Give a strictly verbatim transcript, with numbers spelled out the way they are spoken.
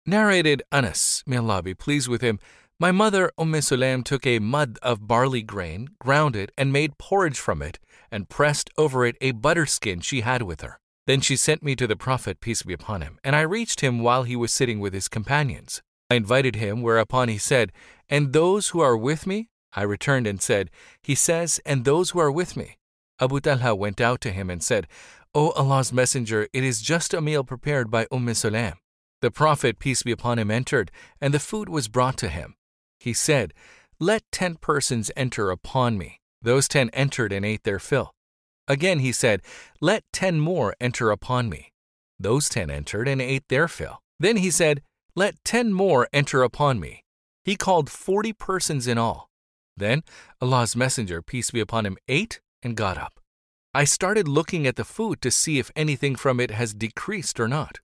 Narrated Anas, may Allah be pleased with him, my mother Umm Sulaim took a mud of barley grain, ground it, and made porridge from it, and pressed over it a butter skin she had with her. Then she sent me to the Prophet, peace be upon him, and I reached him while he was sitting with his companions. I invited him, whereupon he said, "And those who are with me?" I returned and said, "He says, and those who are with me." Abu Talha went out to him and said, "O Allah's Messenger, it is just a meal prepared by Umm Sulaim." The Prophet, peace be upon him, entered, and the food was brought to him. He said, "Let ten persons enter upon me." Those ten entered and ate their fill. Again he said, "Let ten more enter upon me." Those ten entered and ate their fill. Then he said, "Let ten more enter upon me." He called forty persons in all. Then Allah's Messenger, peace be upon him, ate and got up. I started looking at the food to see if anything from it has decreased or not.